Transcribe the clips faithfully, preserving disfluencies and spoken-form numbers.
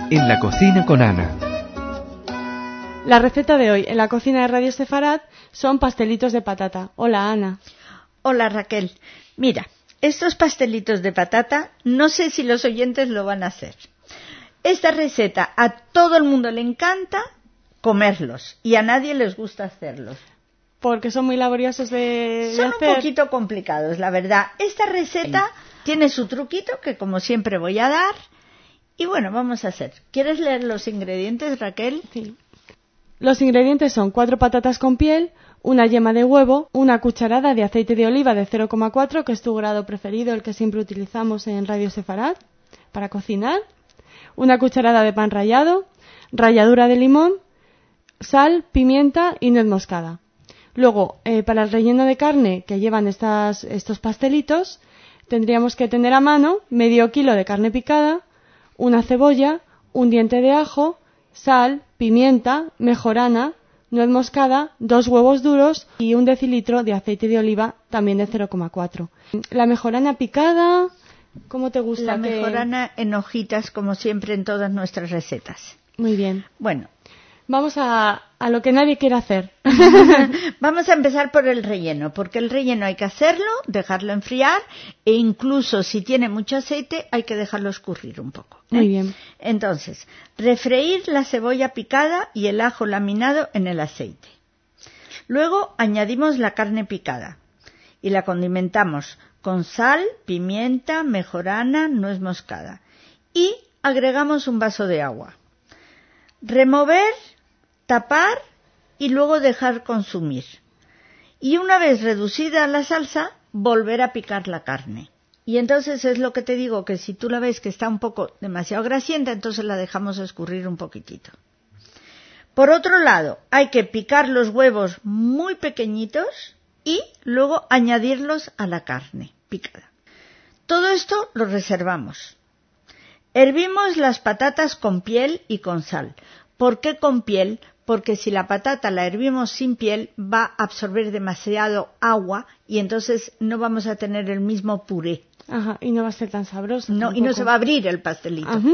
en la cocina con Ana. La receta de hoy en la cocina de Radio Sefarad son pastelitos de patata. Hola, Ana. Hola, Raquel. Mira, estos pastelitos de patata, no sé si los oyentes lo van a hacer. Esta receta a todo el mundo le encanta comerlos y a nadie les gusta hacerlos. Porque son muy laboriosos de, son de hacer. Un poquito complicados, la verdad. Esta receta sí. Tiene su truquito que como siempre voy a dar. Y bueno, vamos a hacer. ¿Quieres leer los ingredientes, Raquel? Sí. Los ingredientes son cuatro patatas con piel, una yema de huevo, una cucharada de aceite de oliva de cero coma cuatro, que es tu grado preferido, el que siempre utilizamos en Radio Sefarad para cocinar, una cucharada de pan rallado, ralladura de limón, sal, pimienta y nuez moscada. Luego, eh, para el relleno de carne que llevan estas, estos pastelitos, tendríamos que tener a mano medio kilo de carne picada, una cebolla, un diente de ajo, sal, pimienta, mejorana, nuez moscada, dos huevos duros y un decilitro de aceite de oliva también de cero coma cuatro. La mejorana picada, ¿cómo te gusta? La mejorana que... en hojitas, como siempre en todas nuestras recetas. Muy bien. Bueno. Vamos a, a lo que nadie quiere hacer. Vamos a empezar por el relleno, porque el relleno hay que hacerlo, dejarlo enfriar e incluso si tiene mucho aceite hay que dejarlo escurrir un poco, ¿eh? Muy bien. Entonces, refreír la cebolla picada y el ajo laminado en el aceite. Luego añadimos la carne picada y la condimentamos con sal, pimienta, mejorana, nuez moscada y agregamos un vaso de agua. Remover, tapar y luego dejar consumir. Y una vez reducida la salsa, volver a picar la carne. Y entonces es lo que te digo, que si tú la ves que está un poco demasiado grasienta, entonces la dejamos escurrir un poquitito. Por otro lado, hay que picar los huevos muy pequeñitos y luego añadirlos a la carne picada. Todo esto lo reservamos. Hervimos las patatas con piel y con sal. ¿Por qué con piel? Porque si la patata la hervimos sin piel va a absorber demasiado agua y entonces no vamos a tener el mismo puré. Ajá, y no va a ser tan sabroso. No, y no se va a abrir el pastelito. Ajá.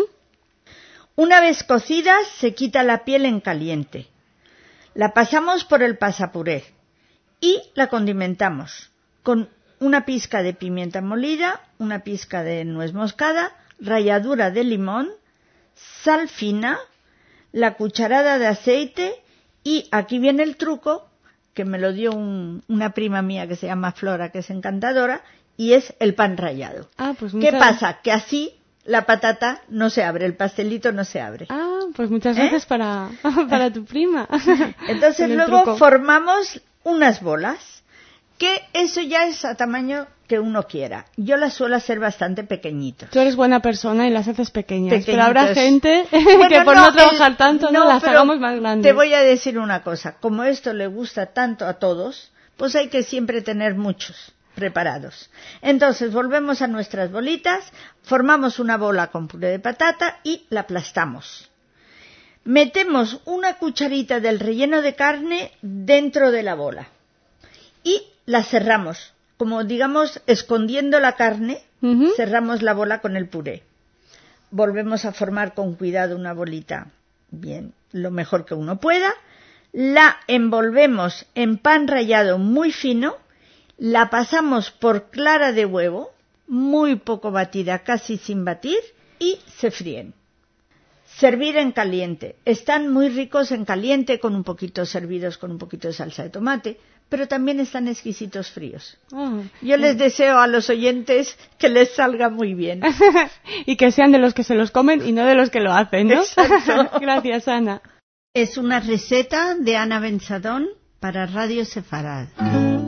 Una vez cocidas se quita la piel en caliente. La pasamos por el pasapuré y la condimentamos con una pizca de pimienta molida, una pizca de nuez moscada, ralladura de limón, sal fina, la cucharada de aceite y aquí viene el truco que me lo dio un, una prima mía que se llama Flora, que es encantadora, y es el pan rallado. Ah, pues ¿Qué pasa? Que así la patata no se abre, el pastelito no se abre. Ah, pues muchas ¿Eh? gracias para, para tu prima. Entonces luego truco. Formamos unas bolas, que eso ya es a tamaño que uno quiera. Yo las suelo hacer bastante pequeñitos. Tú eres buena persona y las haces pequeñas, pequeñitos. Pero habrá gente bueno, que por no, no trabajar el, tanto no, no las hagamos más grandes. Te voy a decir una cosa, como esto le gusta tanto a todos, pues hay que siempre tener muchos preparados. Entonces volvemos a nuestras bolitas, formamos una bola con puré de patata y la aplastamos. Metemos una cucharita del relleno de carne dentro de la bola y la cerramos, como digamos escondiendo la carne, uh-huh. Cerramos la bola con el puré. Volvemos a formar con cuidado una bolita, bien, lo mejor que uno pueda, la envolvemos en pan rallado muy fino, la pasamos por clara de huevo, muy poco batida, casi sin batir, y se fríen. Servir en caliente. Están muy ricos en caliente, con un poquito servidos con un poquito de salsa de tomate, pero también están exquisitos fríos. Oh, Yo les deseo a los oyentes que les salga muy bien. Y que sean de los que se los comen y no de los que lo hacen, ¿no? Exacto. Gracias, Ana. Es una receta de Ana Bensadón para Radio Sefarad.